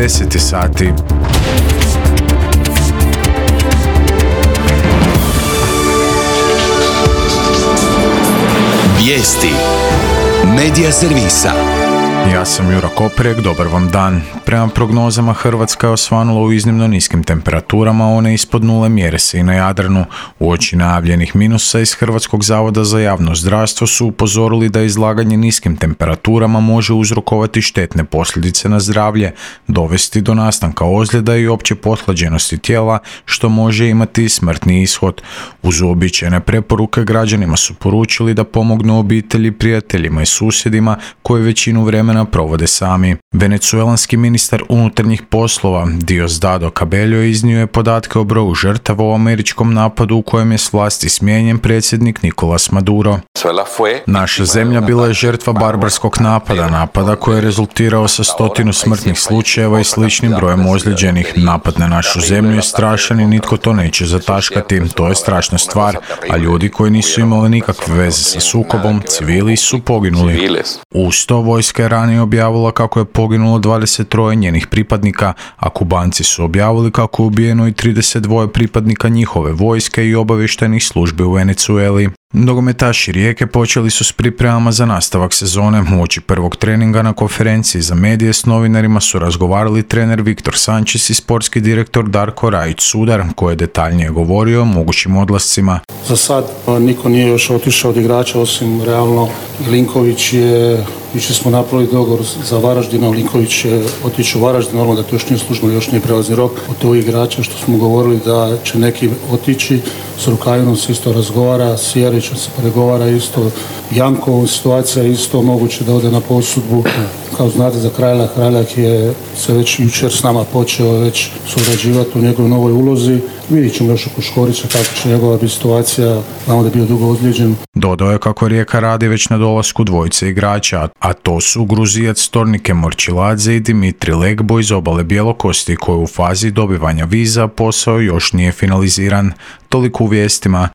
10 sati. Vijesti Medija servisa. Ja sam Juro Koprek, dobar vam dan. Prema prognozama Hrvatska je osvanula u iznimno niskim temperaturama, one ispod nule mjere se i na Jadranu. Uoči najavljenih minusa iz Hrvatskog zavoda za javno zdravstvo su upozorili da izlaganje niskim temperaturama može uzrokovati štetne posljedice na zdravlje, dovesti do nastanka ozljeda i opće pothlađenosti tijela, što može imati smrtni ishod. Uz uobičajene preporuke građanima su poručili da pomognu obitelji, prijateljima i susjedima koji većinu vremena provode sami. Venecuelanski ministar unutarnjih poslova Diosdado Cabello iznio je podatke o broju žrtava u američkom napadu u kojem je s vlasti smijenjen predsjednik Nicolas Maduro. Naša zemlja bila je žrtva barbarskog napada koji je rezultirao sa 100 smrtnih slučajeva i sličnim brojem ozlijeđenih. Napad na našu zemlju je strašan i nitko to neće zataškati. To je strašna stvar, a ljudi koji nisu imali nikakve veze sa sukobom, civili, su poginuli. Uz to vojska je ranije objavila kako je poginulo 23 njenih pripadnika, a Kubanci su objavili kako je ubijeno i 32 pripadnika njihove vojske i obavještajnih službi u Venecueli. Nogometaši Rijeke počeli su s pripremama za nastavak sezone. Uoči prvog treninga na konferenciji za medije s novinarima su razgovarali trener Viktor Sančes i sportski direktor Darko Rajić-Sudar, koji je detaljnije govorio o mogućim odlascima. Za sad niko nije još otišao od igrača osim realno Linković je, jučer smo napravili dogovor za Varaždina, Linković je otišao u Varaždin, normalno da to još nije službeno, još nije prelazni rok od tog igrača, što smo govorili da će neki otići. S Rukavinom se isto razgovara, s Jerićem se pregovara isto, Jankovom situacija isto, moguće da ode na posudbu. Kao znate za Krajljak je se već jučer s nama počeo već surađivati u njegovoj novoj ulozi. Vidjet ćemo još oko Škorića kako će njegova biti situacija, znamo da je bio dugo ozlijeđen. Dodao je kako Rijeka radi već na dolasku dvojice igrača, a to su Gruzijac Tornike Morčiladze i Dimitri Legbo iz Obale Bjelokosti, koji u fazi dobivanja viza posao još nije finaliziran. Toliko u vijestima.